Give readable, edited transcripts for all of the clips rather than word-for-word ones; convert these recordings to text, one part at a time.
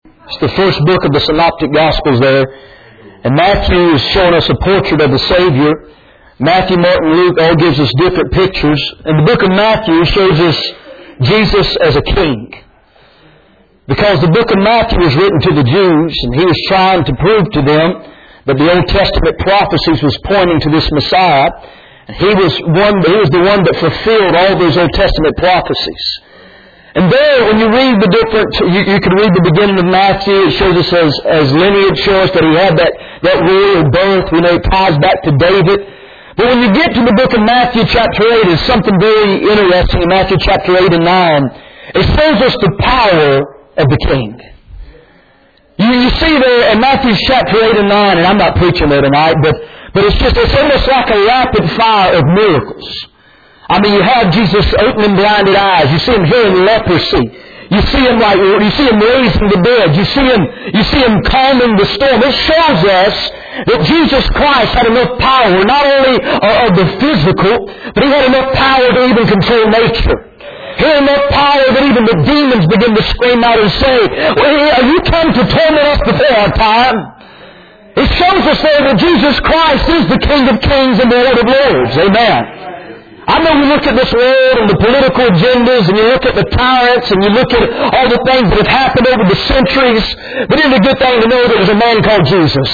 It's the first book of the Synoptic Gospels there. And Matthew is showing us a portrait of the Savior. Matthew, Mark, and Luke all gives us different pictures. And the book of Matthew shows us Jesus as a king. Because the book of Matthew was written to the Jews, and he was trying to prove to them that the Old Testament prophecies was pointing to this Messiah. And he was the one that fulfilled all those Old Testament prophecies. And there, when you read the different, you can read the beginning of Matthew. It shows us as lineage, shows us that he had that royal birth. We know it ties back to David. But when you get to the book of Matthew chapter 8, there's something very interesting in Matthew chapter 8 and 9. It shows us the power of the king. You see there in Matthew chapter 8 and 9, and I'm not preaching there tonight, but it's almost like a rapid fire of miracles. I mean, you have Jesus opening blinded eyes. You see Him healing leprosy. You see Him raising the dead. You see Him calming the storm. It shows us that Jesus Christ had enough power, not only of the physical, but He had enough power to even control nature. He had enough power that even the demons begin to scream out and say, "Are you come to torment us before our time?" It shows us there that Jesus Christ is the King of Kings and the Lord of Lords. Amen. I know you look at this world and the political agendas, and you look at the tyrants, and you look at all the things that have happened over the centuries, but it's a good thing to know that there's a man called Jesus.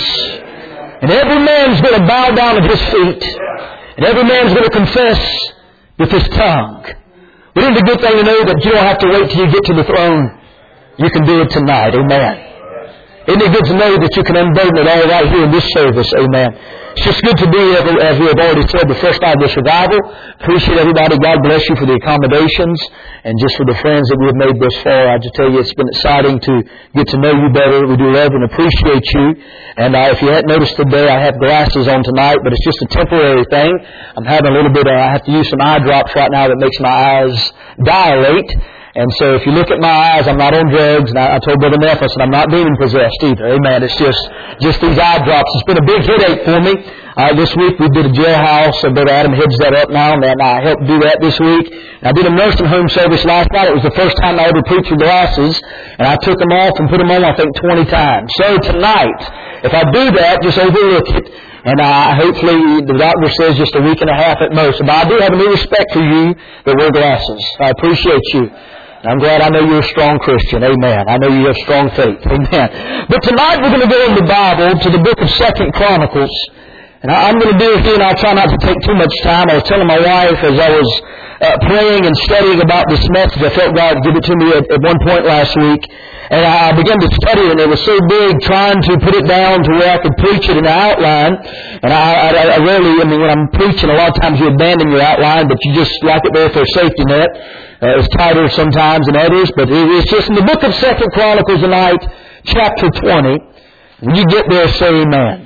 And every man's going to bow down at His feet, and every man's going to confess with his tongue. But it's a good thing to know that you don't have to wait till you get to the throne. You can do it tonight. Amen. Isn't it good to know that you can unburden it all right here in this service? Amen. It's just good to be, as we have already said, the first night of this revival. Appreciate everybody. God bless you for the accommodations and just for the friends that we have made thus far. I just tell you, it's been exciting to get to know you better. We do love and appreciate you. And if you hadn't noticed today, I have glasses on tonight, but it's just a temporary thing. I'm having a little bit I have to use some eye drops right now that makes my eyes dilate. And so if you look at my eyes, I'm not on drugs. And I told Brother Neff, I said, I'm not demon possessed either. Amen. It's just these eye drops. It's been a big headache for me. This week we did a jailhouse. Brother Adam heads that up now, and I helped do that this week. And I did a nursing home service last night. It was the first time I ever preached with glasses. And I took them off and put them on, I think, 20 times. So tonight, if I do that, just overlook it. And hopefully, the doctor says just a week and a half at most. But I do have a new respect for you that wear glasses. I appreciate you. I'm glad I know you're a strong Christian. Amen. I know you have strong faith. Amen. But tonight we're going to go in the Bible to the book of 2 Chronicles. And I'm going to do it here, and I'll try not to take too much time. I was telling my wife as I was praying and studying about this message, I felt God give it to me at one point last week. And I began to study it, and it was so big, trying to put it down to where I could preach it in the outline. And I rarely, when I'm preaching, a lot of times you abandon your outline, but you just like it there for a safety net. It's tighter sometimes than others, but it's just in the book of 2 Chronicles tonight, chapter 20. When you get there, say amen.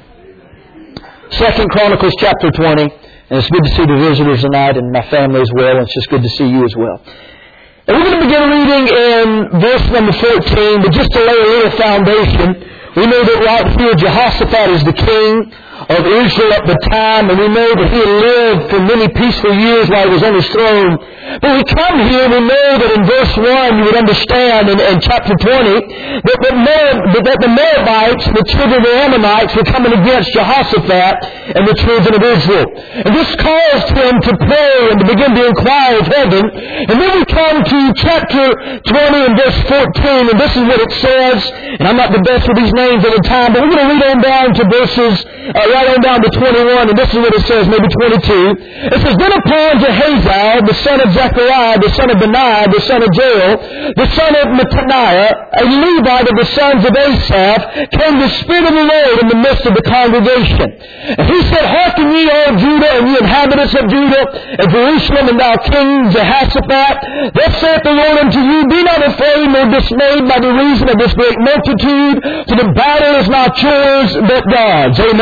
2 Chronicles chapter 20, and it's good to see the visitors tonight and my family as well, and it's just good to see you as well. And we're going to begin reading in verse number 14, but just to lay a little foundation, we know that right here Jehoshaphat is the king of Israel at the time, and we know that he had lived for many peaceful years while he was on his throne. But we come here, we know that in verse 1 you would understand in chapter 20 that the Moabites, the children of the Ammonites, were coming against Jehoshaphat and the children of Israel. And this caused him to pray and to begin to inquire of heaven. And then we come to chapter 20 and verse 14, and this is what it says. And I'm not the best with these names at the time, but we're going to read on down to verses right on down to 21, and this is what it says, maybe 22. It says, Then upon Jehaziel, the son of Zechariah, the son of Benaiah, the son of Jael, the son of Mattaniah, a Levite of the sons of Asaph, came the Spirit of the Lord in the midst of the congregation. And he said, Hearken ye, all Judah, and ye inhabitants of Judah, and Jerusalem, and thou King Jehoshaphat. Thus saith the Lord unto you, Be not afraid nor dismayed by the reason of this great multitude, for the battle is not yours, but God's. Amen.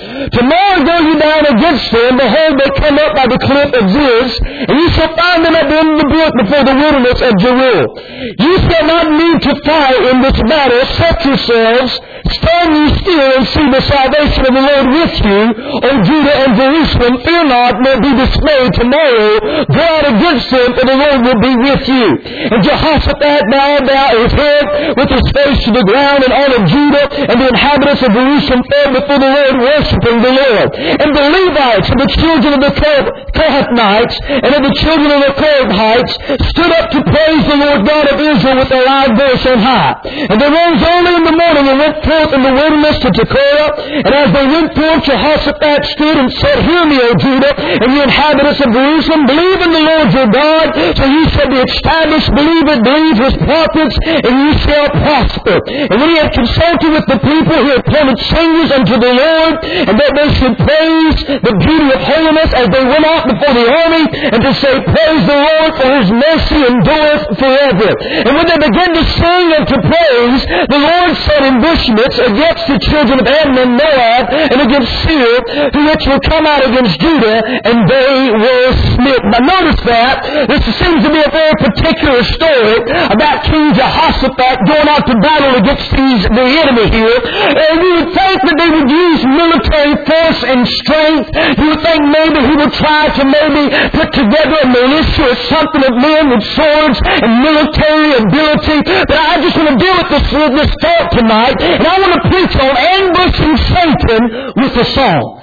Tomorrow go you down against them, behold, they come up by the cliff of Ziz, and you shall find them at the end of the brook before the wilderness of Jeruel. You shall not need to fight in this battle. Set yourselves, stand ye still, and see the salvation of the Lord with you, O Judah and Jerusalem. Fear not, nor be dismayed. Tomorrow go out against them, for the Lord will be with you. And Jehoshaphat bowed down his head with his face to the ground, and all of Judah and the inhabitants of Jerusalem fell before the Lord, worshiping the Lord. And the Levites and the children of the Kohathites and of the children of the Kohathites stood up to praise the Lord God of Israel with a loud voice on high. And they rose early in the morning and went forth in the wilderness to Tekoa. And as they went forth, Jehoshaphat stood and said, Hear me, O Judah, and you inhabitants of Jerusalem, believe in the Lord your God, so you shall be established. Believe his prophets, and you shall prosper. And when he had consulted with the people, he appointed singers unto the Lord, and that they should praise the beauty of holiness as they went out before the army, and to say, Praise the Lord, for his mercy endureth forever. And when they began to sing and to praise, the Lord set ambushments against the children of Ammon and Moab, and against Seir, the which will come out against Judah, and they were smitten. Now notice that this seems to be a very particular story about King Jehoshaphat going out to battle against the enemy here. And you would think that they would use military force and strength. You would think maybe he would try to maybe put together a militia or something of men with swords and military ability. But I just want to deal with this thought tonight, and I want to preach on ambushing Satan with a song.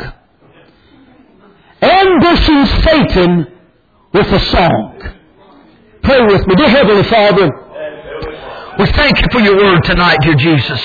Ambushing Satan with a song. Pray with me. Dear Heavenly Father, we thank you for your word tonight, dear Jesus.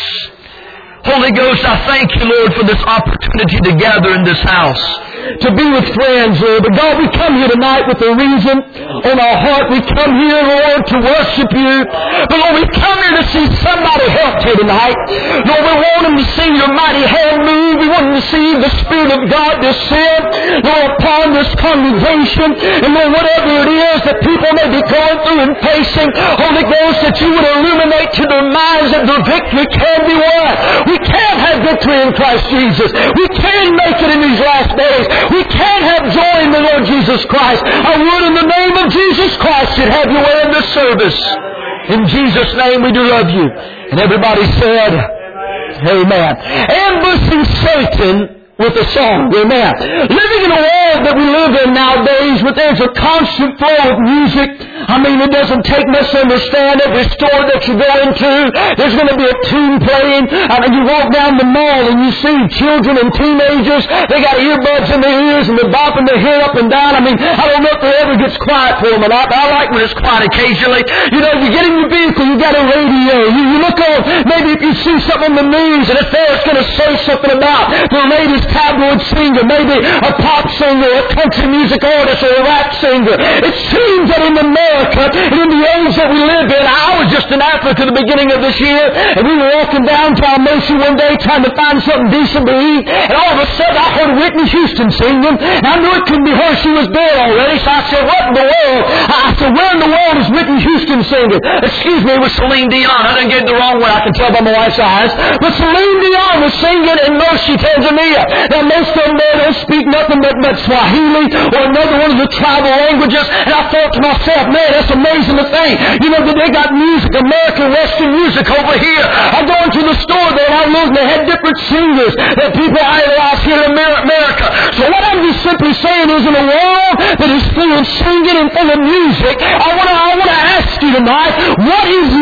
Holy Ghost, I thank you, Lord, for this opportunity to gather in this house, to be with friends, Lord. But God, we come here tonight with a reason on our heart. We come here, Lord, to worship you. But Lord, we come here to see somebody helped here tonight. Lord, we want them to see your mighty hand move. We want them to see the Spirit of God descend, Lord, upon this congregation. And Lord, whatever it is that people may be going through and facing, Holy Ghost, that you would illuminate to their minds that the victory can be won. We can have victory in Christ Jesus. We can make it in these last days. We can have joy in the Lord Jesus Christ. I would, in the name of Jesus Christ, should have your way in this service. In Jesus' name we do love you. And everybody said, Amen. Ambushing Satan with a song. Amen. Living in a world that we live in nowadays, where there's a constant flow of music. I mean, it doesn't take much to understand. Every store that you go into, there's going to be a tune playing. I mean, you walk down the mall and you see children and teenagers. They got earbuds in their ears and they're bopping their head up and down. I mean, I don't know if it ever gets quiet for them or not, but I like when it's quiet occasionally. You know, you get in your vehicle, you got a radio. You look on, maybe if you see something on the news and it's there, it's going to say something about the latest tabloid singer, maybe a pop singer, a country music artist, or a rap singer. It seems that in America, and in the age that we live in, I was just in Africa at the beginning of this year, and we were walking down to our Macy one day trying to find something decent to eat, and all of a sudden I heard Whitney Houston singing, and I knew it couldn't be her. She was dead already, so I said, what in the world? I said, where in the world is Whitney Houston singing? Excuse me, it was Celine Dion. I didn't get it the wrong way, I can tell by my wife's eyes. But Celine Dion was singing in Moshi, Tanzania. Now, most of them there don't speak nothing but Swahili or another one of the tribal languages. And I thought to myself, man, that's amazing to think. You know, that they got music, American Western music over here. I go into the store there and I look and they had different singers that people idolize here in America. So what I'm just simply saying is, in a world that is full of singing and full of music, I want to ask you tonight, what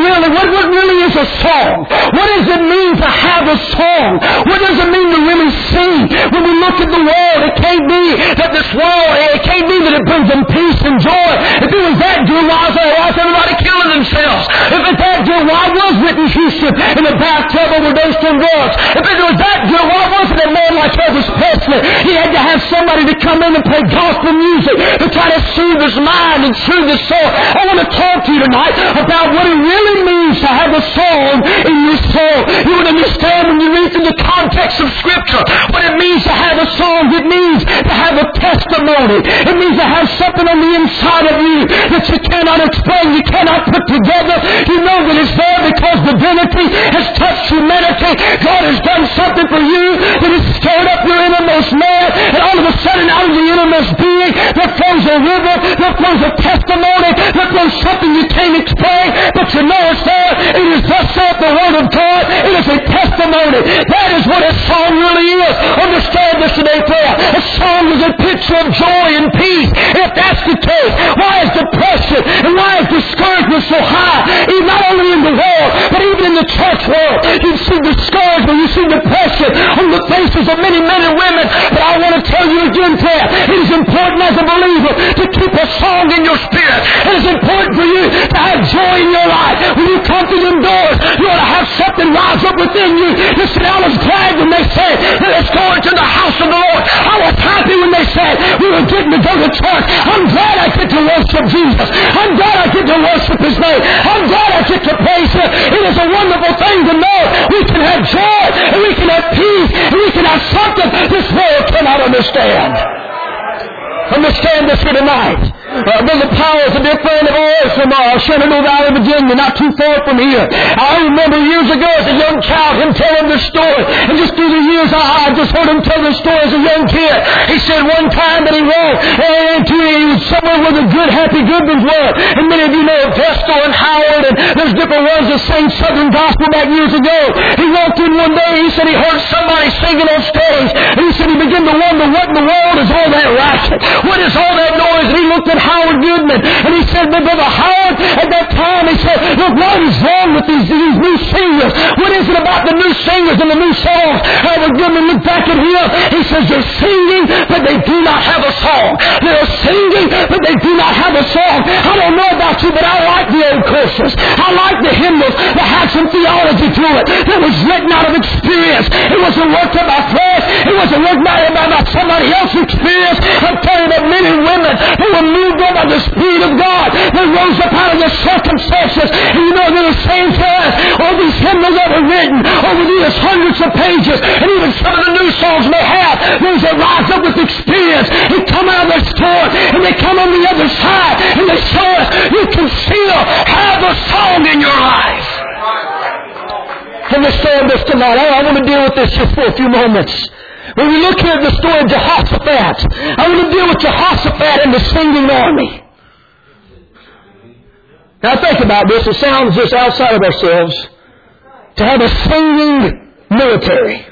really is a song? What does it mean to have a song? What does it mean to really sing? When we look at the world, it can't be that this world, it can't be that it brings them peace and joy. If it was that good, why is everybody killing themselves? If it's that good, why was Whitney Houston in the bathtub overdosed on drugs? If it was that good, why wasn't a man like Elvis Presley? He had to have somebody to come in and play gospel music to try to soothe his mind and soothe his soul. I want to talk to you tonight about what it really means to have a song in your soul. You would understand when you read through the context of Scripture what it means to have a song. It means to have a testimony. It means to have something on the inside of you that you cannot explain, you cannot put together. You know that it's there because divinity has touched touched humanity. God has done something for you that has stirred up your innermost man, and all of a sudden out of the innermost being there flows a river, there flows a testimony, there flows something you can't explain, but you know it's there. It is thus saith the Word of God. It is a testimony. That is what a song really is. Understand this today, prayer. A song is a picture of joy and peace. If that's the case, why is depression and why is discouragement so high? Not only in the world, but even in the church world. You see discouragement, you see depression on the faces of many men and women. But I want to tell you again, prayer, it is important as a believer to keep a song in your spirit. It is important for you to have joy in your life. When you come to them doors, you ought to have something rise up within you. Listen, I was glad when they said, let's go into the house of the Lord. I was happy when they said we were getting to go to church. I'm glad I get to worship Jesus. I'm glad I get to worship His name. I'm glad I get to praise Him. It is a wonderful thing to know we can have joy and we can have peace and we can have something this world cannot understand. Understand this here tonight. Brother Powell is a dear friend of ours from Shenandoah Valley, Virginia, not too far from here. I remember years ago as a young child him telling this story. And just through the years I just heard him tell this story as a young kid. He said one time that he walked into somewhere where the good, happy Goodmans were. And many of you know Vestal and Howard and there's different ones that sang Southern Gospel back years ago. He walked in one day, he said he heard somebody singing on stage. And he said he began to wonder what in the world is all that racket? What is all that noise? And he looked at Howard Goodman and he said, Brother Howard, at that time he said, look, what is wrong with these new singers? What is it about the new singers and the new songs? Howard Goodman looked back at him. He says, they're singing, but they do not have a song. They're singing, but they do not have a song. I don't know about you, but I like the old choruses. I like the hymnals that had some theology to it. That was written out of experience. It wasn't worked up by flesh. It wasn't worked out by somebody else's experience. I'm telling you that men and women who were moved on by the Spirit of God, they rose up out of their circumstances. And you know, they were saying to us, all these hymnals that were written over these hundreds of pages, and even some of the new songs may have, those that rise up with experience, they come out of their store, and they come on the other side, and they show us you can still have a song in your life. Understand this tonight. I want to deal with this just for a few moments. When we look here at the story of Jehoshaphat, I want to deal with Jehoshaphat and the singing army. Now think about this. It sounds just outside of ourselves to have a singing military.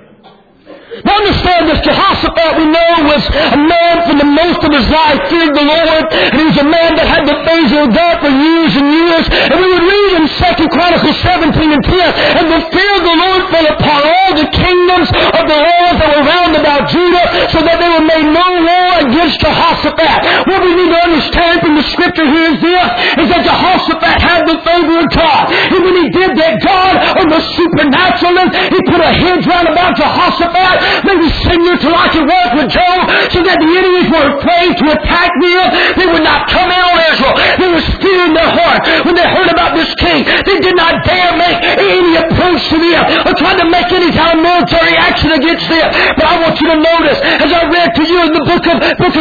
Now understand this, Jehoshaphat we know was a man for the most of his life feared the Lord, and he was a man that had the favor of God for years and years. And we would read in 2 Chronicles 17 and 10, and the fear of the Lord fell upon all the kingdoms of the lands that were round about Judah, so that they were made no war against Jehoshaphat. What we need to understand from the scripture here is this, is that Jehoshaphat had the favor of God. And when he did that, God, on the supernatural, he put a hedge round about Jehoshaphat, maybe similar to like it was with Job, so that the enemies were afraid to attack them. They would not come in on Israel. There was fear in their heart when they heard about this king. They did not dare make any approach to them or try to make any kind of military action against them. But I want you to notice, as I read to you in the book of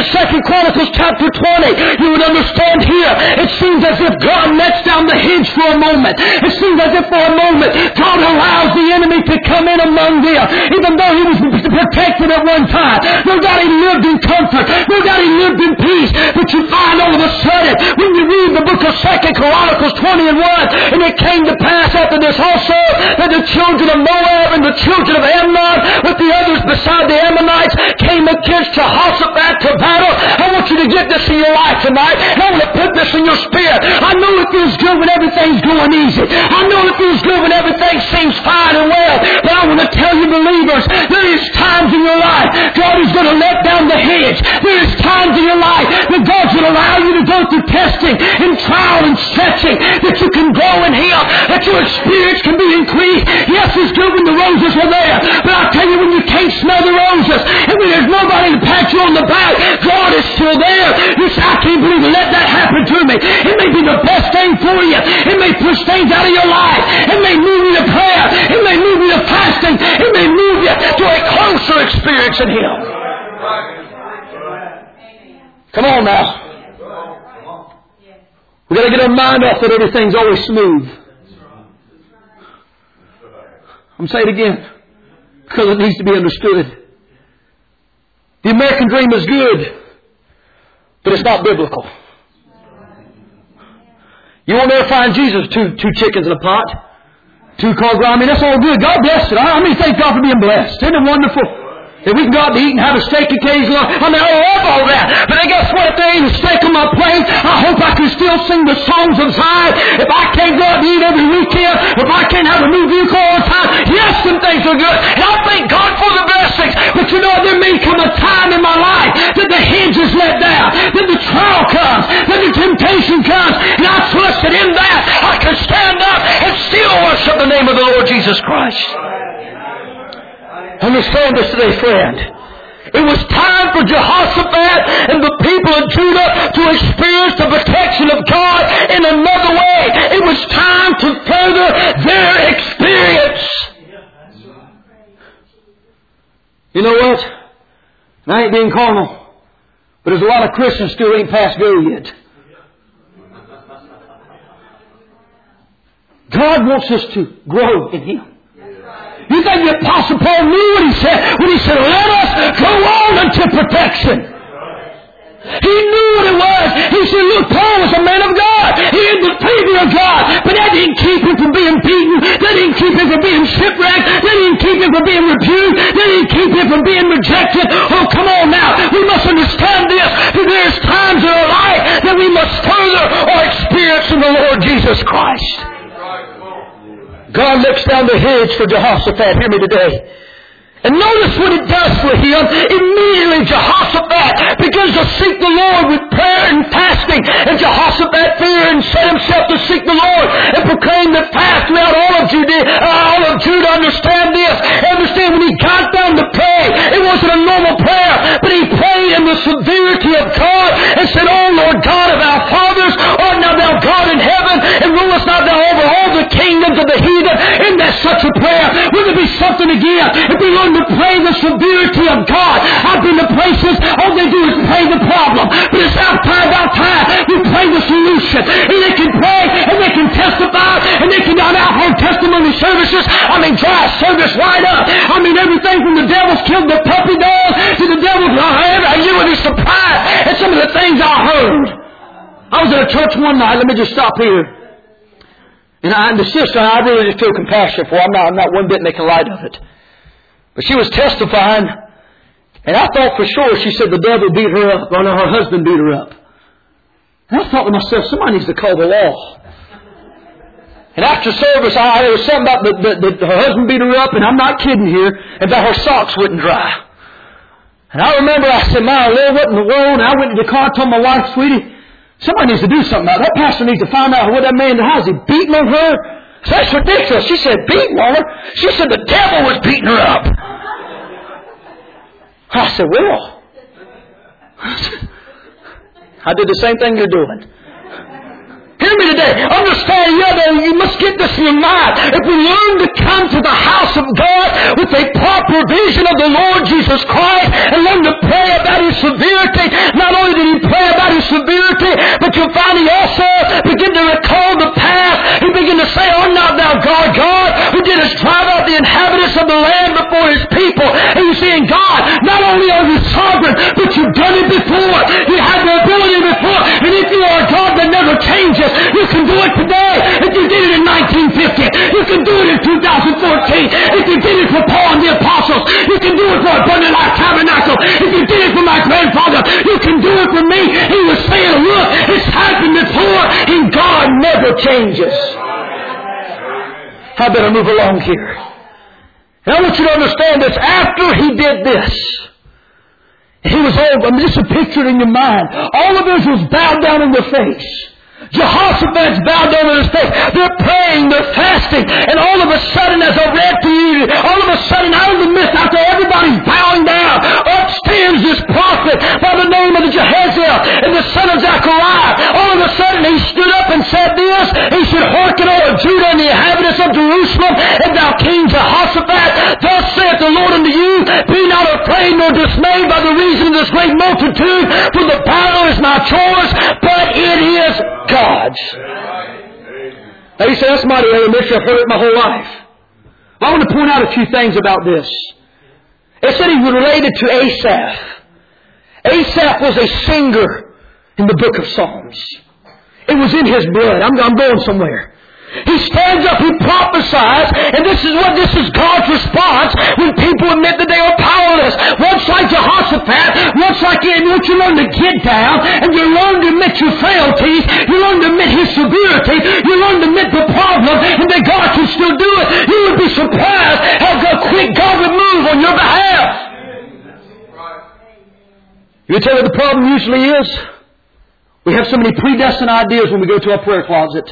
2 Chronicles chapter 20, you would understand here, it seems as if God lets down the hedge for a moment. It seems as if for a moment God allows the enemy to come in among them, even though he was protected at one time. No doubt he lived in comfort. No doubt he lived in peace. But you find all of a sudden, when you read the book of 2 Chronicles 20 and 1, and it came to pass after this also, that the children of Moab and the children of Ammon, with the others beside the Ammonites, came against Jehoshaphat to battle. I want you to get this in your life tonight. I want to put this in your spirit. I know it feels good when everything's going easy. I know it feels good when everything seems fine and well. But I want to tell you, believers, there is times in your life God is going to let down the hedge. There is times in your life that God's going to allow you to go through testing and trial and stretching, that you can grow in Him, that your experience can be increased. Yes, it's good when the roses were there, but I'll tell you, when you can't smell the roses and when there's nobody to pat you on the back, God is still there. You say, I can't believe it. Let that happen to me. It may be the best thing for you. It may push things out of your life. It may move you to prayer. It may move you to fasting. It may move you to a closer experience in Him. Come on now. We've got to get our mind off that everything's always smooth. I'm going to say it again because it needs to be understood. The American dream is good, but it's not biblical. You won't ever find Jesus two chickens in a pot, 2 cars. I mean, that's all good. God bless it. I mean, thank God for being blessed. Isn't it wonderful? If we can go out to eat and have a steak occasionally, I mean, I love all that. But guess what? If there ain't a steak on my plate, I hope I can still sing the songs of Zion. If I can't go out to eat every weekend, if I can't have a new vehicle all the time, yes, some things are good. And I thank God for the blessings. But you know, there may come a time in my life that the hinge is let down, that the trial comes, that the temptation comes. And I trust that in that I can stand up and still worship the name of the Lord Jesus Christ. Understand this today, friend. It was time for Jehoshaphat and the people of Judah to experience the protection of God in another way. It was time to further their experience. You know what? And I ain't being carnal, but there's a lot of Christians still ain't past go yet. God wants us to grow in Him. You think the Apostle Paul knew what he said when he said, let us go on unto perfection? He knew what it was. He said, look, Paul was a man of God. He had the favor of God. But that didn't keep him from being beaten. That didn't keep him from being shipwrecked. That didn't keep him from being rebuked. That didn't keep him from being rejected. Oh, come on now. We must understand this. That there's times in our life that we must further our experience in the Lord Jesus Christ. God looks down the hedge for Jehoshaphat. Hear me today. And notice what it does for him. Immediately Jehoshaphat begins to seek the Lord with prayer and fasting. And Jehoshaphat feared and set himself to seek the Lord and proclaim the fast throughout all of Judah. Understand this. Understand when he got down to pray, it wasn't a normal prayer, but he prayed in the severity of God and said, "Oh Lord God of our fathers, art now thou God in heaven, and rulest not thou over all the kingdoms of the heathen." Isn't that such a prayer? Wouldn't it be something again if we learn to pray the severity of God? I've been to places, all they do is pray the problem. But it's about time we pray the solution. And they can pray, and they can testify, and they can hold testimony services. I mean, dry service right up. I mean, everything from the devil's killed the puppy dog to the devil's... You would be surprised at some of the things I heard. I was at a church one night. Let me just stop here. And the sister, I really just feel compassion for. I'm not one bit making light of it. But she was testifying, and I thought for sure she said the devil beat her up, or no, her husband beat her up. And I thought to myself, somebody needs to call the law. And after service, there was something about her husband beat her up, and I'm not kidding here, and that her socks wouldn't dry. And I remember I said, "My Lord, what in the world?" And I went to the car and told my wife, "Sweetie, somebody needs to do something about it. That pastor needs to find out what that man did. How is he beating on her?" So that's ridiculous. She said, "Beating on her?" She said the devil was beating her up. I said, "Well," I did the same thing you're doing. Hear me today. Understand, you must get this in your mind. If we learn to come to the house of God with a proper vision of the Lord Jesus Christ and learn to pray about His severity, not only did he pray about His severity, but you'll find he also began to recall the past. He began to say, "Oh, not thou God, who didst drive out the inhabitants of the land before His people." And you're saying, God, not only are you sovereign, but you've done it before. You had the ability before. And if you are a God that never changes, you can do it today. If you did it in 1950, you can do it in 2014. If you did it for Paul and the Apostles, you can do it for Abundant Life Tabernacle. If you did it for my grandfather, you can do it for me. He was saying, look, it's happened before, and God never changes. I better move along here. And I want you to understand this. After he did this, he was old. I mean, just a picture in your mind. All of Israel's bowed down on their face. Jehoshaphat's bowed down on his face. They're praying, they're fasting, and all of a sudden, as I read to you, all of a sudden, out of the midst, after everybody's bowing down, up stands this prophet by the name of Jehaziel and the son of Zechariah. All of a sudden, he stood up and said this. He said, "Hearken, all of Judah and the inhabitants of Jerusalem, and thou King Jehoshaphat, thus saith the Lord unto you, be not afraid nor dismayed by the reason of this great multitude, for the battle is not yours, but it is God's." Now you say, "That's mighty elementary. I've heard it my whole life." Well, I want to point out a few things about this. It said he was related to Asaph. Asaph was a singer in the book of Psalms. It was in his blood. I'm going somewhere. He stands up, he prophesies, and this is God's response when people admit that they are powerless. Once like Jehoshaphat, once like once you learn to get down, and you learn to admit your frailties, you learn to admit His severity, you learn to admit the problem, and that God can still do it, you would be surprised how quick God would move on your behalf. You tell you what the problem usually is? We have so many predestined ideas when we go to our prayer closet.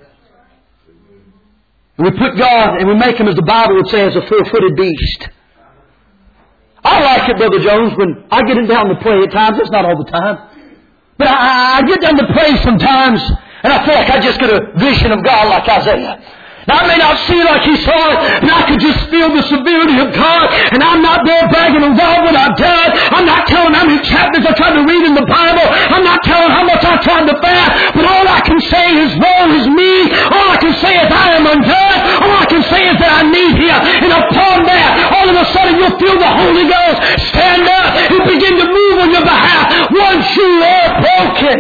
And we put God and we make Him, as the Bible would say, as a four-footed beast. I like it, Brother Jones, when I get down to pray at times. It's not all the time. But I get down to pray sometimes, and I feel like I just get a vision of God like Isaiah. Now, I may not see it like he saw it, but I could just feel the severity of God, and I'm not there bragging on God what I've done. I'm not telling how many chapters I tried to read in the Bible. I'm not telling how much I tried to fast, but all I can say is, woe is me. All I can say is, I am undone. All I can say is that I need Him. And upon that, all of a sudden you'll feel the Holy Ghost stand up and begin to move on your behalf once you are broken.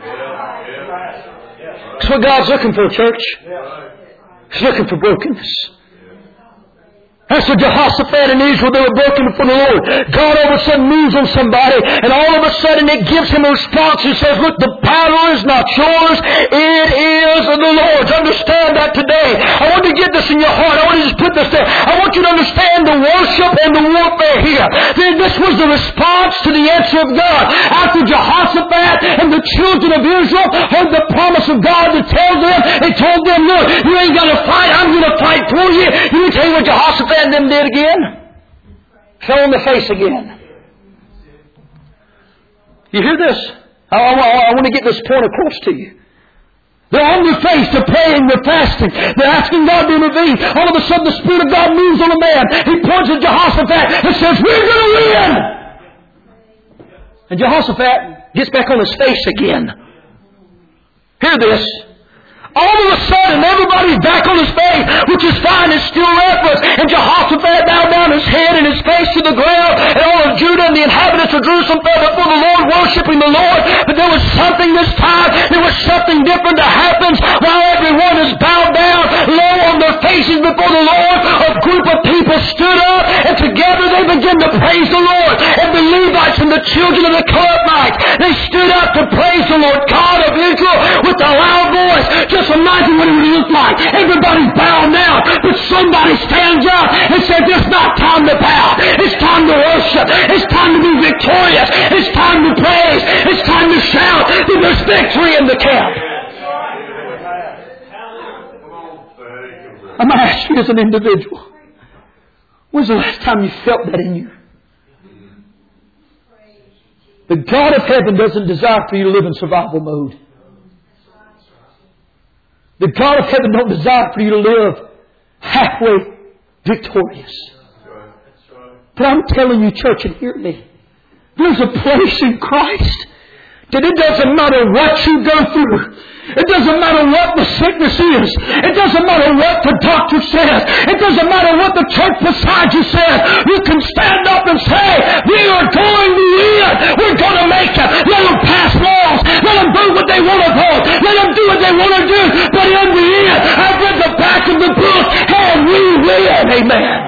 That's what God's looking for, church. He's looking for brokenness. That's what Jehoshaphat and Israel, they were broken before the Lord. God all of a sudden moves on somebody, and all of a sudden it gives him a response. He says, look, the power is not yours, it is the Lord's. Understand that today. I want to get this in your heart. I want to just put this there. I want you to understand the worship and the warfare here. This was the response to the answer of God. After Jehoshaphat and the children of Israel heard the promise of God to tell them, it told them, look, you ain't got to fight, I'm going to fight for you. Let me tell you what Jehoshaphat and them did again. Fell on the face again. You hear this? I want to get this point across to you. They're on their face, they're praying, they're fasting, they're asking God to intervene. All of a sudden the Spirit of God moves on a man. He points at Jehoshaphat and says, we're going to win! And Jehoshaphat gets back on his face again. Hear this. All of a sudden, everybody's back on his face, which is fine, it's still reference. And Jehoshaphat bowed down his head and his face to the ground, and all of Judah and the inhabitants of Jerusalem fell before the Lord, worshiping the Lord. But there was something this time, there was something different that happens while everyone is bowed down, low on their faces before the Lord. A group of people stood up, and together they began to praise the Lord. And the Levites and the children of the Kohathites, they stood up to praise the Lord God of Israel with a loud voice. Just imagine what it would look like. Everybody's bowing down, but somebody stands up and says, it's not time to bow. It's time to worship. It's time to be victorious. It's time to praise. It's time to shout that there's victory in the camp. I'm going to ask you as an individual, when's the last time you felt that in you? The God of heaven doesn't desire for you to live in survival mode. The God of heaven don't desire for you to live halfway victorious. But I'm telling you, church, and hear me. There's a place in Christ that it doesn't matter what you go through. It doesn't matter what the sickness is. It doesn't matter what the doctor says. It doesn't matter what the church beside you says. You can stand up and say, we are going to win. We're going to make it. Let them pass laws. Let them do what they want to vote. Let them do what they want to do. But in the end, I've read the back of the book and we win. Amen.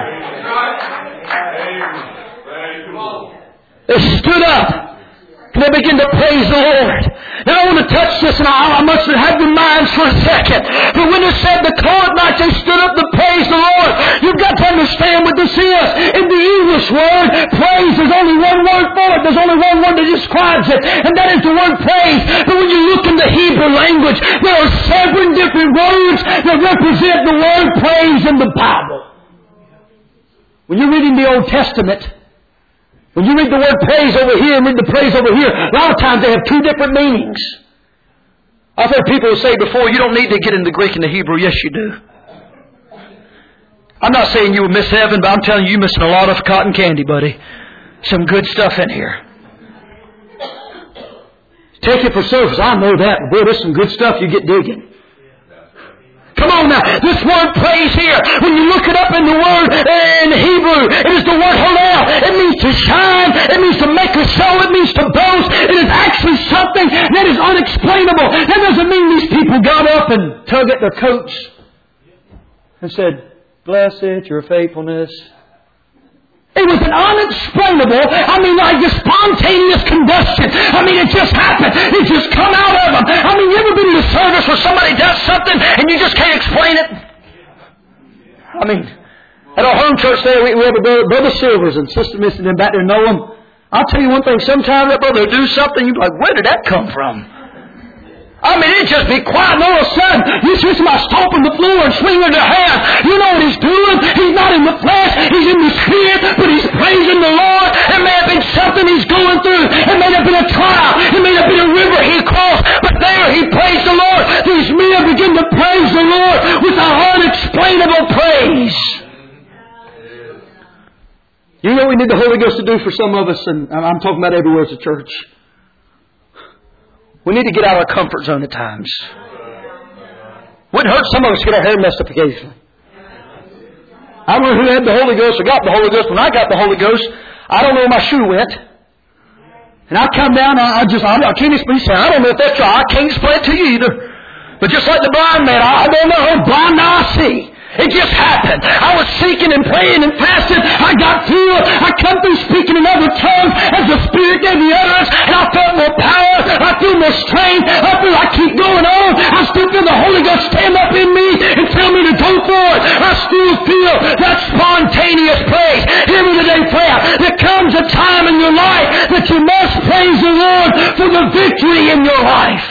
They stood up. And they begin to praise the Lord. Now I want to touch this, and I must have your minds for a second. But when it said the Kohathites, they stood up to praise the Lord. You've got to understand what this is. In the English word, praise, there's only one word for it. There's only one word that describes it, and that is the word praise. But when you look in the Hebrew language, there are 7 different words that represent the word praise in the Bible. When you're reading the Old Testament, when you read the word praise over here and read the praise over here, a lot of times they have 2 different meanings. I've heard people say before, you don't need to get into the Greek and the Hebrew. Yes, you do. I'm not saying you will miss heaven, but I'm telling you, you're missing a lot of cotton candy, buddy. Some good stuff in here. Take it for service. I know that. Boy, there's some good stuff you get digging. Come on now. This word praise here, when you look it up in the Word, show. It means to boast. It is actually something that is unexplainable. That doesn't mean these people got up and tugged at their coats and said, "Blessed your faithfulness." It was an unexplainable, like a spontaneous combustion. It just happened. It just come out of them. You ever been in a service where somebody does something and you just can't explain it? At our home church there, we have a Brother Silvers and Sister Missy, and back there know him. I'll tell you one thing, sometimes that brother will do something, you'd be like, where did that come from? It'd just be quiet, and all of a sudden, you see somebody stomping the floor and swinging their hands. You know what he's doing? He's not in the flesh, he's in the Spirit, but he's praising the Lord. It may have been something he's going through. It may have been a trial. It may have been a river he crossed, but there he praised the Lord. These men begin to praise the Lord with an unexplainable praise. You know what we need the Holy Ghost to do for some of us, and I'm talking about everywhere as a church? We need to get out of our comfort zone at times. Wouldn't hurt some of us to get our hair messed up occasionally. I don't know who had the Holy Ghost or got the Holy Ghost. When I got the Holy Ghost, I don't know where my shoe went. And I come down, I can't explain. I don't know if that's right. I can't explain it to you either. But just like the blind man, I don't know. I'm blind now I see. It just happened. I was seeking and praying and fasting. I got through it. I come through speaking in other tongues as the Spirit gave me utterance, and I felt more power. I feel more strength. I feel I keep going on. I still feel the Holy Ghost stand up in me and tell me to go for it. I still feel that spontaneous praise. Hear me today, prayer. There comes a time in your life that you must praise the Lord for the victory in your life.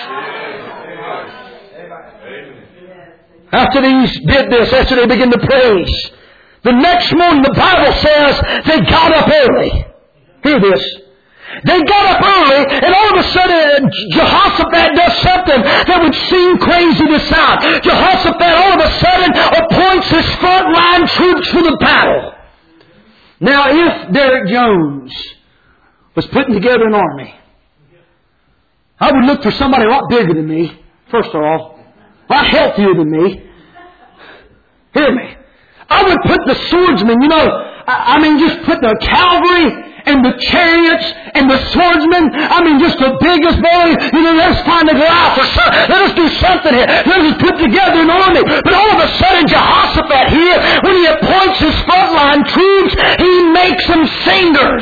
After these did this, after they began to praise, the next morning the Bible says they got up early. Hear this. They got up early, and all of a sudden Jehoshaphat does something that would seem crazy to sound. Jehoshaphat all of a sudden appoints his frontline troops for the battle. Now, if Derek Jones was putting together an army, I would look for somebody a lot bigger than me, first of all. A lot healthier than me. Hear me. I would put the swordsmen, just put the cavalry and the chariots and the swordsmen, just the biggest boy, let's find a Goliath or something. Let us do something here. Let us put together an army. But all of a sudden, Jehoshaphat here, when he appoints his frontline troops, he makes them singers.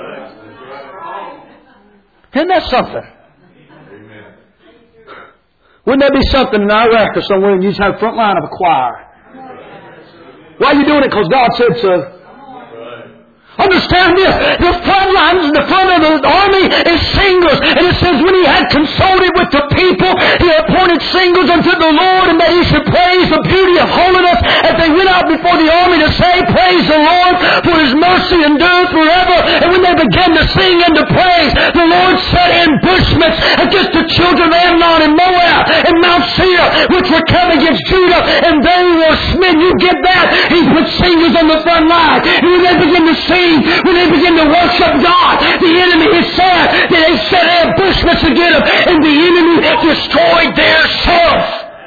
Isn't that something? Wouldn't that be something in Iraq or somewhere and you just have a front line of a choir? Why are you doing it? Because God said so. Understand this. The front lines in the front of the army is singers. And it says when he had consulted with the people, he appointed singers unto the Lord, and that he should praise the beauty of holiness as they went out before the army to say, praise the Lord, for his mercy endureth forever. And when they began to sing and to praise, the Lord set ambushments against the children of Ammon and Moab and Mount Seir, which were come against Judah, and they were smitten. You get that? He put singers on the front line. And when they begin to sing, when they begin to worship God, the enemy is sad that they set ambushments against them, and the enemy destroyed their self.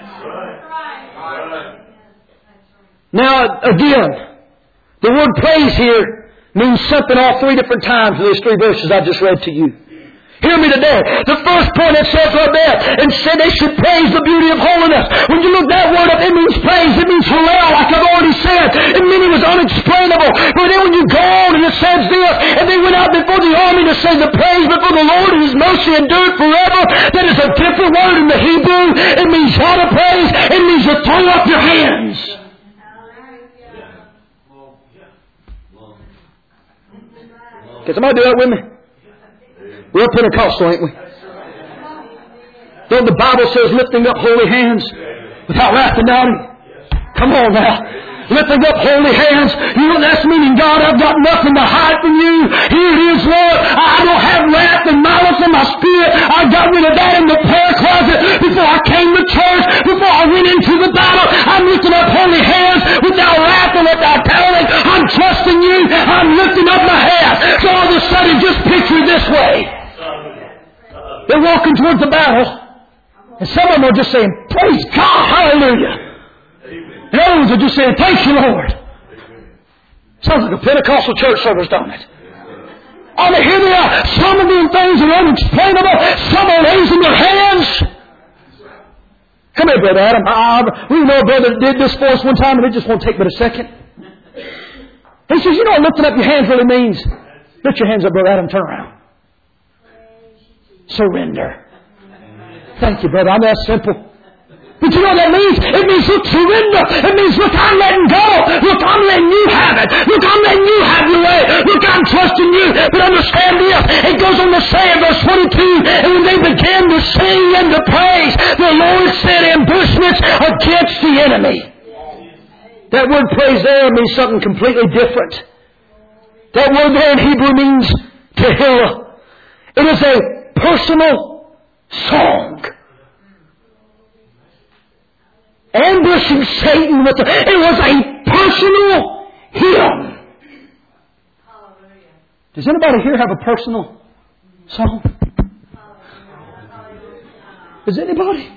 Now, again, the word praise here means something all three different times in those three verses I just read to you. Hear me today. The first point it says right there, and said they should praise the beauty of holiness. When you look that word up, it means praise. It means hallel, like I've already said. It meant it was unexplainable. But then when you go on and it says this, and they went out before the army to say the praise before the Lord and his mercy endured forever, that is a different word in the Hebrew. It means how to praise. It means to throw up your hands. Can somebody do that with me? We're Pentecostal, ain't we? Don't the Bible says lifting up holy hands without wrath and doubting? Come on now. Lifting up holy hands. That's meaning, God, I've got nothing to hide from you. Here it is, Lord. I don't have wrath and malice in my spirit. I got rid of that in the prayer closet before I came to church, before I went into the battle. I'm lifting up holy hands without wrath and without doubting. I'm trusting you. I'm lifting up my hands. So all of a sudden, just picture it this way. They're walking towards the battle, and some of them are just saying, praise God, hallelujah. And others are just saying, thank you, Lord. Sounds like a Pentecostal church service, don't it? Oh, here they are. Some are doing things that are unexplainable. Some are raising their hands. Come here, Brother Adam. We know a brother that did this for us one time, and it just won't take but a second. He says, you know what lifting up your hands really means? Lift your hands up, Brother Adam. Turn around. Surrender. Thank you, brother. I'm that simple. But you know what that means? It means, look, surrender. It means, look, I'm letting go. Look, I'm letting you have it. Look, I'm letting you have your way. Look, I'm trusting you. But understand this. It goes on to say in verse 22, and when they began to sing and to praise, the Lord set ambushments against the enemy. That word praise there means something completely different. That word there in Hebrew means tehillah. It is a personal song. Ambushing Satan with it was a personal hymn. Does anybody here have a personal song? Does anybody?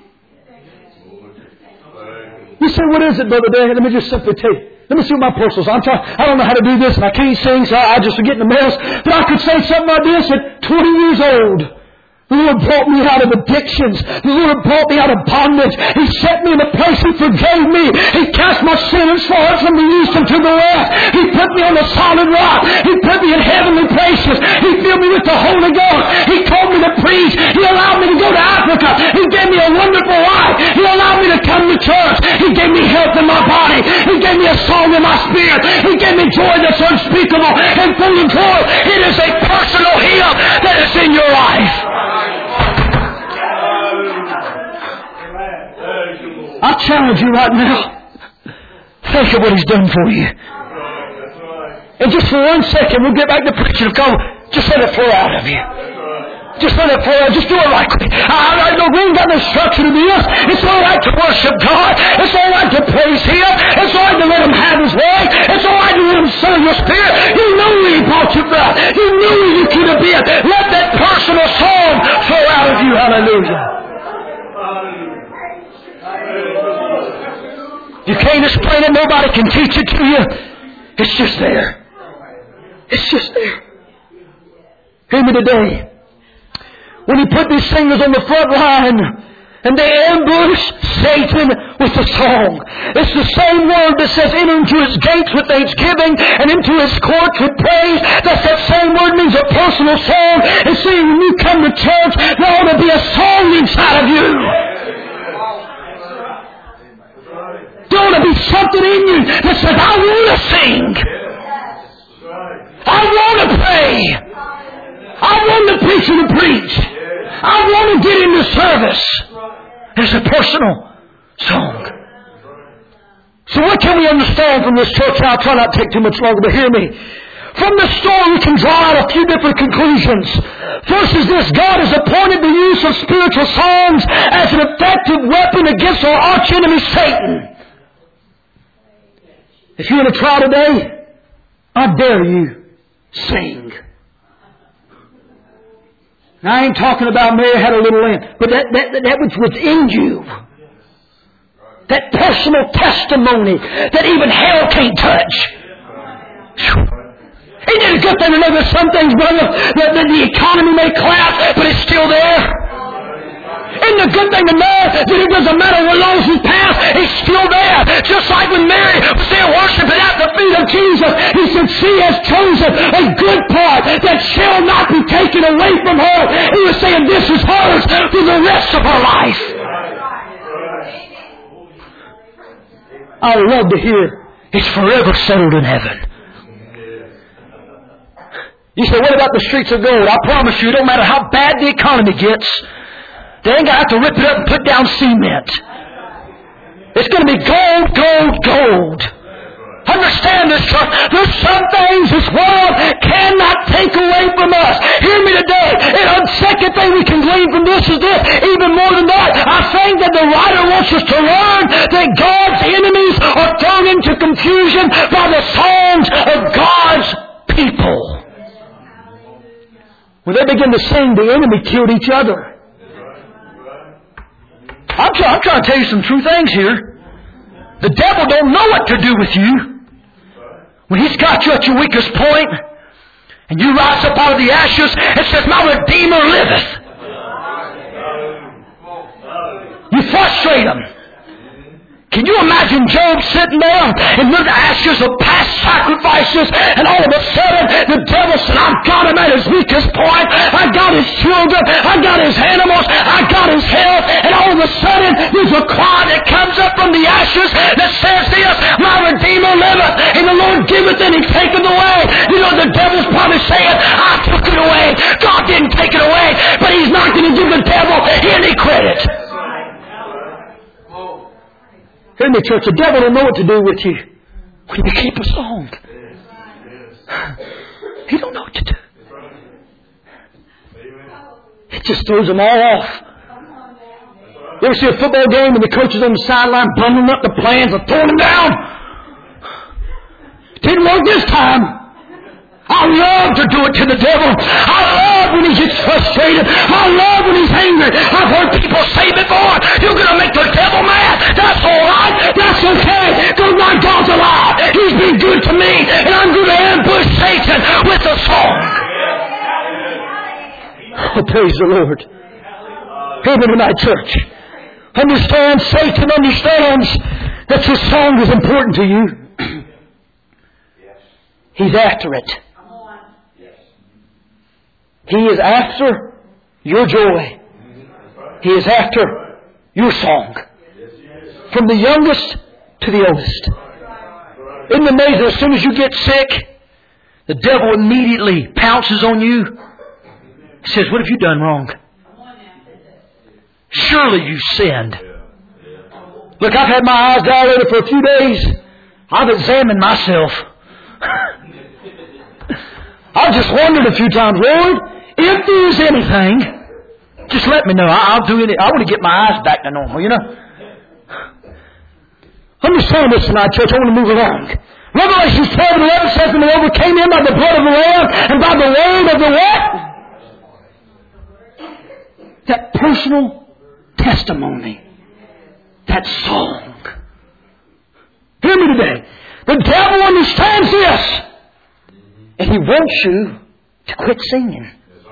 You say, what is it, Brother Dad? Let me just simply tell you. Let me see what my personal song. I don't know how to do this, and I can't sing, so I just get in the mess. But I could say something like this at 20 years old. The Lord brought me out of addictions. The Lord brought me out of bondage. He set me in a place. He forgave me. He cast my sin as far from the east and to the west. He put me on a solid rock. He put me in heavenly places. He filled me with the Holy Ghost. He called me to preach. He allowed me to go to Africa. He gave me a wonderful life. He allowed me to come to church. He gave me health in my body. He gave me a song in my spirit. He gave me joy that's unspeakable and full of joy. It is a personal hymn that is in your life. I challenge you right now. Think of what He's done for you. And just for 1 second, we'll get back to preaching. Go, just let it flow out of you. Just let it flow out. Just do it right quick. We ain't got no structure to this. It's all right to worship God. It's all right to praise Him. It's all right to let Him have His way. It's all right to let Him serve your spirit. You know where He brought you from. You knew where you could have been. Let that personal song flow out of you. Hallelujah. You can't explain it. Nobody can teach it to you. It's just there. It's just there. Hear me today. When He put these singers on the front line and they ambush Satan with a song. It's the same word that says enter into His gates with thanksgiving and into His courts with praise. That same word means a personal song. And see, when you come to church, there ought to be a song inside of you. There ought to be something in you that says, I want to sing. I want to pray. I want the preacher to preach. I want to get into service. It's a personal song. So what can we understand from this church? I'll try not to take too much longer, but hear me. From the story, we can draw out a few different conclusions. First is this: God has appointed the use of spiritual songs as an effective weapon against our arch enemy, Satan. If you're in a trial today, I dare you, sing. Now, I ain't talking about Mary had a little lamb, but that which was in you. That personal testimony that even hell can't touch. Ain't it a good thing to know that some things, brother, that the economy may collapse, but it's still there? Isn't it a good thing to know that it doesn't matter what laws He passed, it's still there? Just like when Mary was there worshiping at the feet of Jesus, He said, she has chosen a good part that shall not be taken away from her. He was saying this is hers for the rest of her life. I love to hear it's forever settled in heaven. You say, what about the streets of gold? I promise you, it don't matter how bad the economy gets, they ain't going to have to rip it up and put down cement. It's going to be gold, gold, gold. Understand this, church. There's some things this world cannot take away from us. Hear me today. And the second thing we can glean from this is this. Even more than that, I think that the writer wants us to learn that God's enemies are thrown into confusion by the songs of God's people. When they begin to sing, the enemy killed each other. I'm trying to tell you some true things here. The devil don't know what to do with you. When he's got you at your weakest point, And you rise up out of the ashes and says, my Redeemer liveth. You frustrate them. Can you imagine Job sitting there in the ashes of past sacrifices, and all of a sudden the devil said, I've got him at his weakest point. I got his children. I got his animals. I got his health. And all of a sudden there's a cry that comes up from the ashes that says this, my Redeemer liveth, and the Lord giveth and He taketh away. You know, the devil's probably saying, I took it away. God didn't take it away, but He's not going to give the devil any credit. Hear me, church, the devil don't know what to do with you when you keep a song. He don't know what to do. It just throws them all off. You ever see a football game and the coach is on the sideline bundling up the plans and throwing them down? It didn't work this time. I love to do it to the devil. I love when he gets frustrated. I love when he's angry. I've heard people say before, you're going to make the devil mad. That's all right. That's okay. Because my God's alive. He's been good to me. And I'm going to ambush Satan with a song. Oh, praise the Lord. Hear me tonight, church. Understand, Satan understands that your song is important to you. He's after it. He is after your joy. He is after your song. From the youngest to the oldest. Isn't it amazing? As soon as you get sick, the devil immediately pounces on you. He says, what have you done wrong? Surely you sinned. Look, I've had my eyes dilated for a few days. I've examined myself. I've just wondered a few times, Lord, if there's anything, just let me know. I'll do it. I want to get my eyes back to normal, you know. Understand this tonight, church. I want to move along. Revelation 12:11 says, and they overcame him by the blood of the Lamb and by the word of the what? That personal testimony. That song. Hear me today. The devil understands this. And he wants you to quit singing.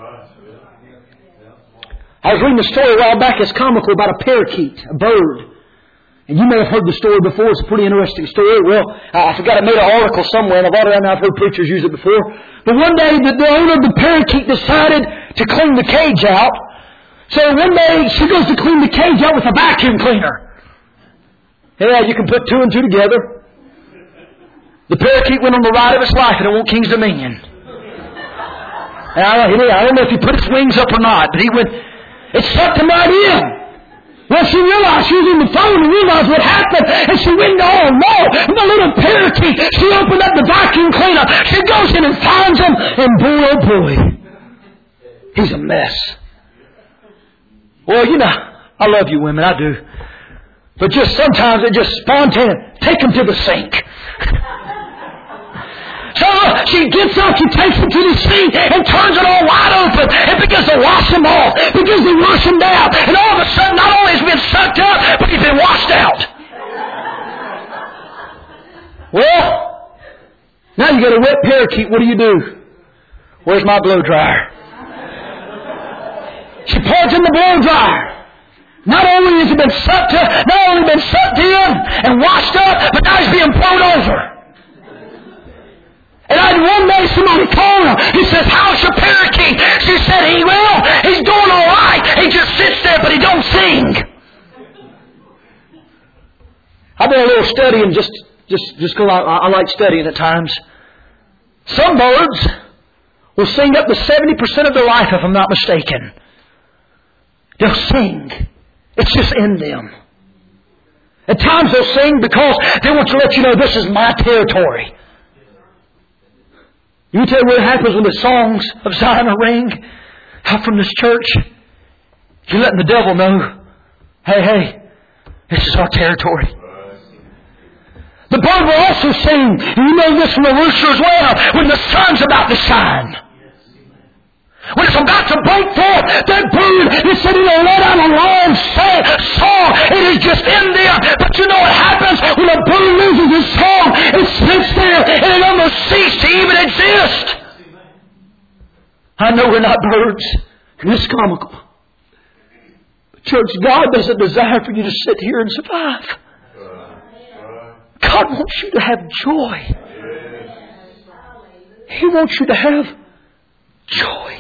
I was reading a story a while back. It's comical about a parakeet, a bird. And you may have heard the story before. It's a pretty interesting story. Well, I forgot I made an article somewhere, and I've heard preachers use it before. But one day, the owner of the parakeet decided to clean the cage out. So one day, she goes to clean the cage out with a vacuum cleaner. Yeah, you can put two and two together. The parakeet went on the ride of its life, and it won King's Dominion. And I don't know if he put his wings up or not, but he went. It sucked him right in. Well, she realized she was on the phone and realized what happened, and she went, oh no, the little parakeet. She opened up the vacuum cleaner. She goes in and finds him, and boy, oh boy, he's a mess. Well, you know, I love you women, I do. But just sometimes it just spontaneous. Take him to the sink. So she gets up, she takes him to the sink and turns it all wide open and begins to wash him off, begins to wash him down. And all of a sudden, not only has he been sucked up, but he's been washed out. Well, now you got a wet parakeet. What do? Where's my blow dryer? She pours in the blow dryer. Not only has he been sucked up, not only been sucked in and washed up, but now he's being blown over. And I had one day somebody called her. He says, how's your parakeet? She said, he's doing all right. He just sits there, but he don't sing. I've done a little studying just because I like studying at times. Some birds will sing up to 70% of their life, if I'm not mistaken. They'll sing. It's just in them. At times they'll sing because they want to let you know this is my territory. You can tell you what happens when the songs of Zion are ring out from this church. You're letting the devil know, hey, this is our territory. The bird will also sing, and you know this from the rooster as well, when the sun's about to shine. When it's about to break forth, that bird is sitting there let out a long song. It is just in there. But you know what happens when a bird loses his song? It sits there and it almost ceases to even exist. I know we're not birds, and it's comical. But church, God doesn't desire for you to sit here and survive. God wants you to have joy. He wants you to have joy.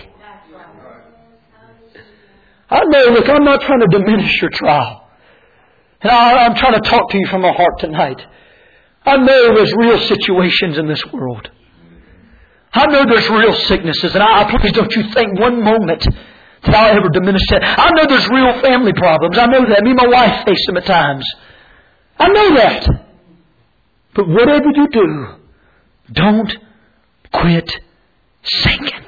I know, look, I'm not trying to diminish your trial. And I'm trying to talk to you from my heart tonight. I know there's real situations in this world. I know there's real sicknesses. And please don't you think one moment that I'll ever diminish that. I know there's real family problems. I know that. Me and my wife face them at times. I know that. But whatever you do, don't quit singing.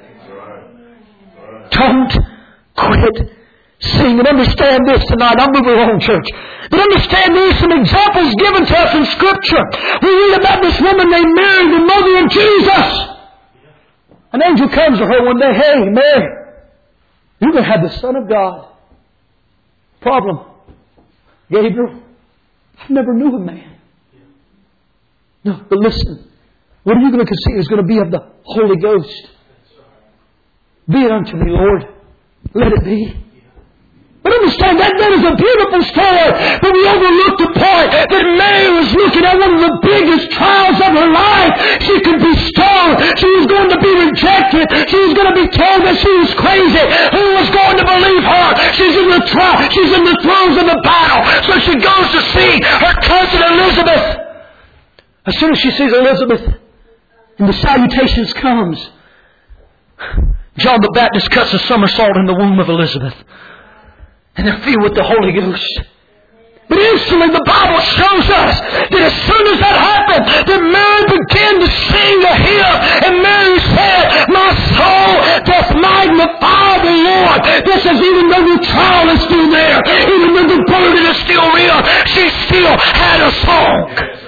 Don't quit singing. Understand this tonight. I'm moving on, church. But understand these some examples given to us in Scripture. We read about this woman named Mary, the mother of Jesus. An angel comes to her one day. Hey, Mary, you're going to have the Son of God. Problem. Gabriel, I never knew a man. No, but listen. What are you going to conceive is going to be of the Holy Ghost. Be it unto me, Lord. Let it be. But understand, that is a beautiful story. But we overlook the part that Mary was looking at one of the biggest trials of her life. She could be stoned. She was going to be rejected. She was going to be told that she was crazy. Who was going to believe her? She's in the trial. She's in the throes of the battle. So she goes to see her cousin Elizabeth. As soon as she sees Elizabeth and the salutations comes, John the Baptist cuts a somersault in the womb of Elizabeth. And they're filled with the Holy Ghost. But instantly the Bible shows us that as soon as that happened, that Mary began to sing a hymn. And Mary said, my soul doth magnify the Lord. This is even though the trial is still there, even though the burden is still real, she still had a song.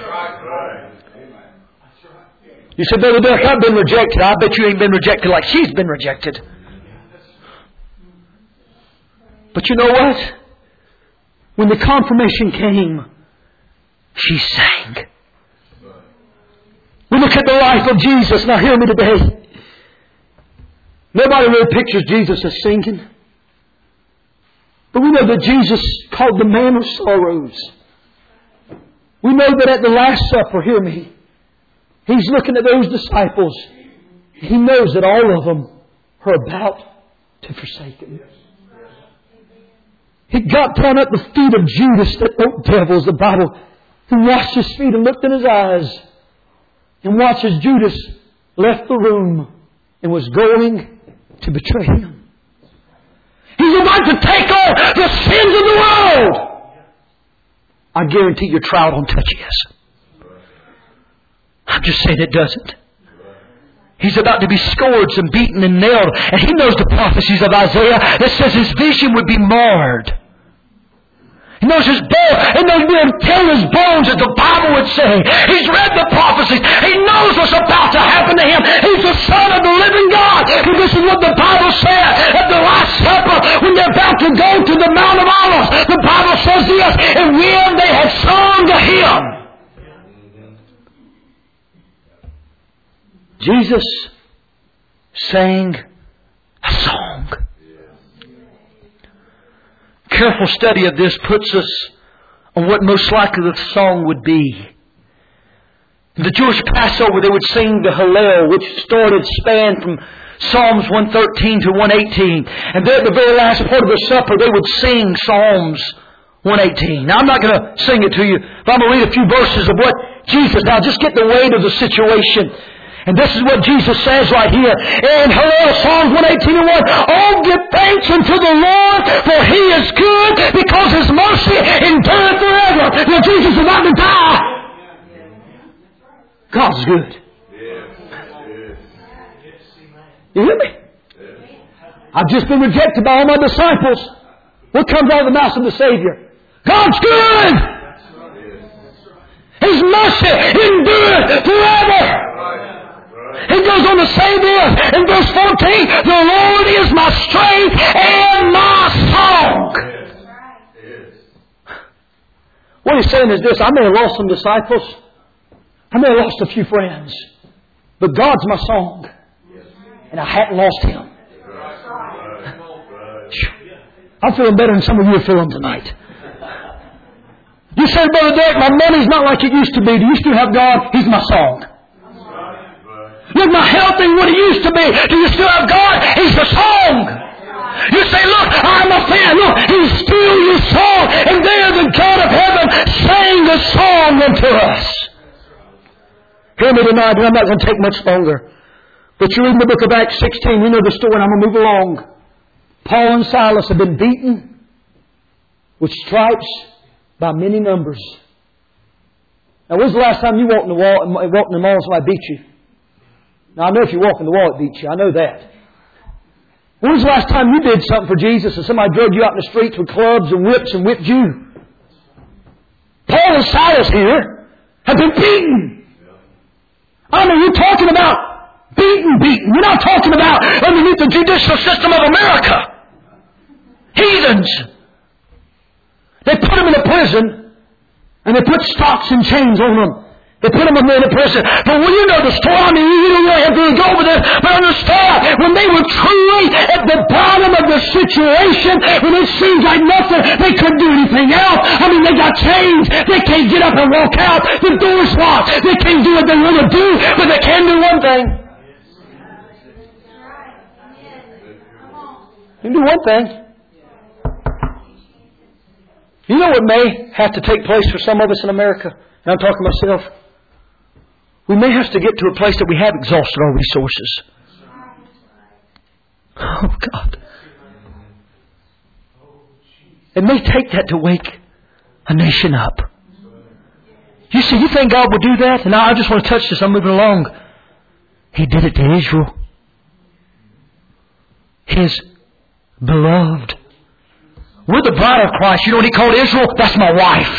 You said, Brother Derek, I've been rejected. I bet you ain't been rejected like she's been rejected. But you know what? When the confirmation came, she sang. We look at the life of Jesus. Now hear me today. Nobody really pictures Jesus as singing. But we know that Jesus called the man of sorrows. We know that at the Last Supper, hear me, He's looking at those disciples. He knows that all of them are about to forsake Him. He got down at the feet of Judas, that old devil, the Bible, and washed his feet and looked in his eyes and watched as Judas left the room and was going to betray Him. He's about to take on the sins of the world. I guarantee your trial don't touch His. I'm just saying it doesn't. He's about to be scourged and beaten and nailed. And he knows the prophecies of Isaiah that says his vision would be marred. He knows his bones, and they'll tear his bones, as the Bible would say. He's read the prophecies. He knows what's about to happen to him. He's the Son of the living God. And this is what the Bible said at the Last Supper when they're about to go to the Mount of Olives. The Bible says this, and when they had sung the hymn, Jesus sang a song. Careful study of this puts us on what most likely the song would be. In the Jewish Passover, they would sing the Hallel, which spanned from Psalms 113 to 118. And there at the very last part of the supper, they would sing Psalms 118. Now, I'm not going to sing it to you, but I'm going to read a few verses of what Jesus... Now, just get the weight of the situation. And this is what Jesus says right here in Hallel, Psalms 118 and 1. Oh, give thanks unto the Lord, for He is good, because His mercy endureth forever. Now, Jesus is about to die. God's good. You hear me? I've just been rejected by all my disciples. What comes out of the mouth of the Savior? God's good. His mercy endureth forever. He goes on to say this in verse 14, the Lord is my strength and my song. What he's saying is this, I may have lost some disciples. I may have lost a few friends. But God's my song. And I hadn't lost him. I'm feeling better than some of you are feeling tonight. You said, Brother Derek, my money's not like it used to be. Do you still have God? He's my song. Look, my health ain't what it used to be. Do you still have God? He's the song. You say, look, I'm a fan. Look, He's still your song. And there the God of heaven sang a song unto us. Hear me tonight, and I'm not going to take much longer. But you read in the book of Acts 16, you know the story, and I'm going to move along. Paul and Silas have been beaten with stripes by many numbers. Now, when's the last time you walked in the mall and somebody beat you? Now, I know if you walk in the wall, it beats you. I know that. When was the last time you did something for Jesus and somebody drug you out in the streets with clubs and whips and whipped you? Paul and Silas here have been beaten. I mean, you're talking about beaten. You're not talking about underneath the judicial system of America. Heathens. They put them in a prison and they put stocks and chains on them. They put them in a prison. But when you know the story, I mean, you don't really have to go over this, but understand, when they were truly at the bottom of the situation, when it seemed like nothing, they couldn't do anything else. I mean, they got chains. They can't get up and walk out. The door's locked. They can't do what they want to do, but they can do one thing. You can do one thing. You know what may have to take place for some of us in America? And I'm talking to myself. We may have to get to a place that we have exhausted our resources. Oh, God. It may take that to wake a nation up. You see, you think God will do that? And I just want to touch this. I'm moving along. He did it to Israel. His beloved. We're the bride of Christ. You know what He called Israel? That's my wife.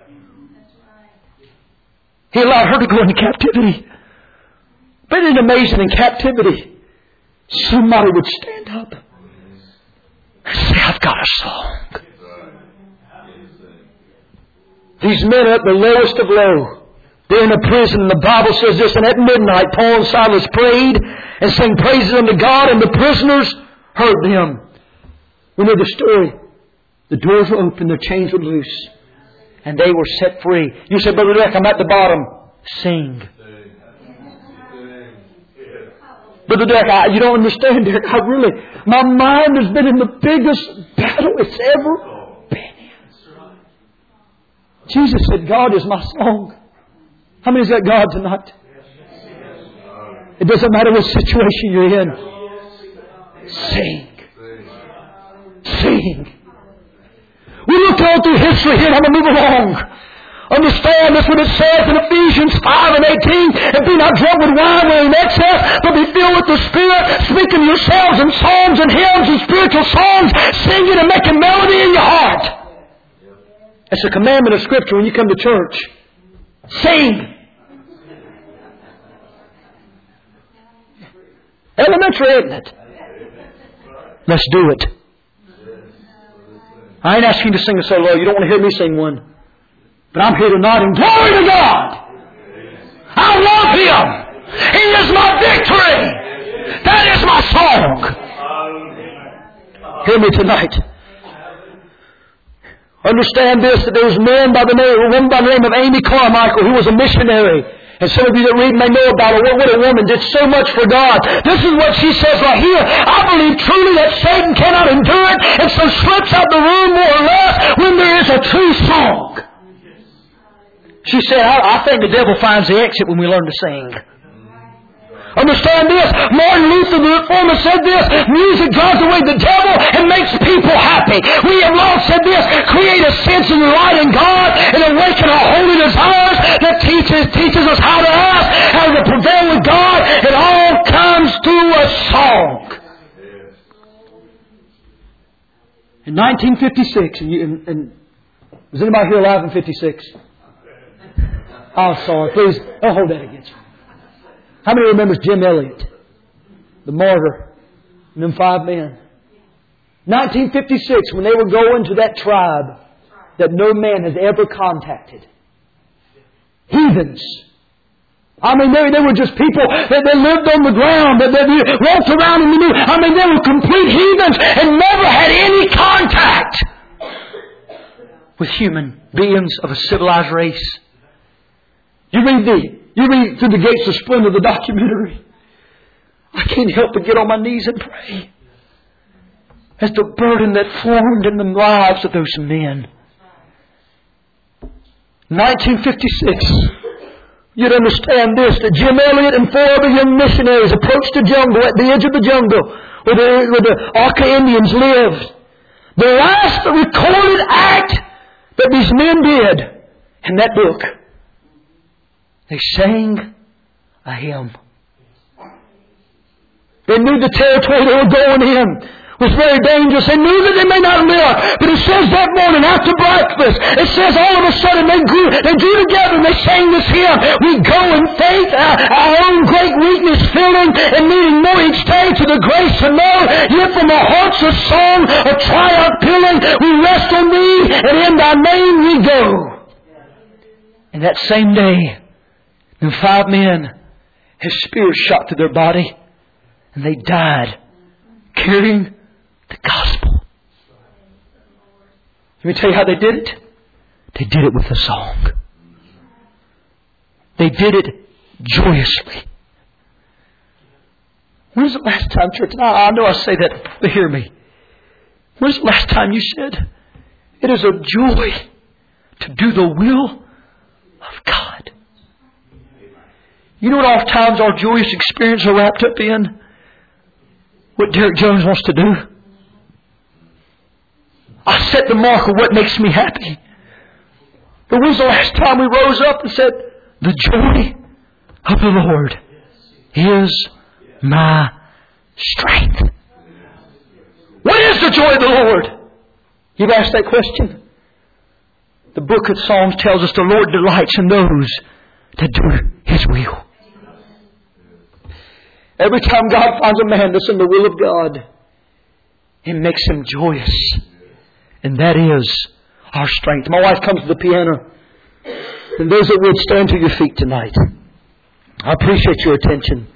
He allowed her to go into captivity. But isn't it amazing, in captivity, somebody would stand up and say, I've got a song. These men are at the lowest of low. They're in a prison, and the Bible says this, and at midnight Paul and Silas prayed and sang praises unto God, and the prisoners heard them. We know the story. The doors were open, their chains were loose. And they were set free. You said, Brother Rick, I'm at the bottom. Sing. Brother Derek, you don't understand, Derek. My mind has been in the biggest battle it's ever been in. Jesus said, God is my song. How many is that God tonight? It doesn't matter what situation you're in. Sing. Sing. We look all through history here, and I'm going to move along. Understand this what it says in Ephesians 5 and 18. And be not drunk with wine or in excess, but be filled with the Spirit, speaking to yourselves in psalms and hymns and spiritual songs, singing and making melody in your heart. That's a commandment of Scripture when you come to church. Sing. Elementary, isn't it? Let's do it. I ain't asking you to sing a solo. You don't want to hear me sing one. But I'm here tonight and glory to God. I love Him. He is my victory. That is my song. Hear me tonight. Understand this, that there was a woman by the name of Amy Carmichael who was a missionary. And some of you that read may know about her. What a woman did so much for God. This is what she says right here. I believe truly that Satan cannot endure it, and so slips out the room more or less when there is a true song. She said, I think the devil finds the exit when we learn to sing. Understand this. Martin Luther, the Reformer, said this. Music drives away the devil and makes people happy. William Law said this. Create a sense of delight in God and awaken our holy desires that teaches us how to ask, how to prevail with God. It all comes through a song. In 1956, and was anybody here alive in 56? Oh, sorry. Please, don't hold that against me. How many remembers Jim Elliot, the martyr, and them 5 men? 1956, when they were going to that tribe that no man has ever contacted. Heathens. I mean, they were just people that lived on the ground, that walked around in the new. I mean, they were complete heathens and never had any contact with human beings of a civilized race. You read Through the Gates of Splendor, the documentary. I can't help but get on my knees and pray as the burden that formed in the lives of those men. 1956. You'd understand this, that Jim Elliot and 4 other young missionaries approached the jungle, at the edge of the jungle, where the Auca Indians lived. The last recorded act that these men did in that book, they sang a hymn. They knew the territory they were going in was very dangerous. They knew that they may not live. But it says that morning after breakfast, it says all of a sudden they drew together and they sang this hymn. We go in faith, our own great weakness filling and needing more each day to the grace to know. Yet from our hearts a song, a triumph pilling, we rest on Thee and in Thy name we go. And that same day, the 5 men had spears shot through their body and they died carrying the gospel. Let me tell you how they did it. They did it with a song. They did it joyously. When's the last time, church? I know I say that, but hear me. When's the last time you said, it is a joy to do the will of God? You know what oftentimes our joyous experience are wrapped up in? What Derek Jones wants to do. I set the mark of what makes me happy. But when's the last time we rose up and said, the joy of the Lord is my strength? What is the joy of the Lord? You've asked that question. The book of Psalms tells us the Lord delights in those that do His will. Every time God finds a man that's in the will of God, it makes him joyous. And that is our strength. My wife comes to the piano. And those that would stand to your feet tonight. I appreciate your attention.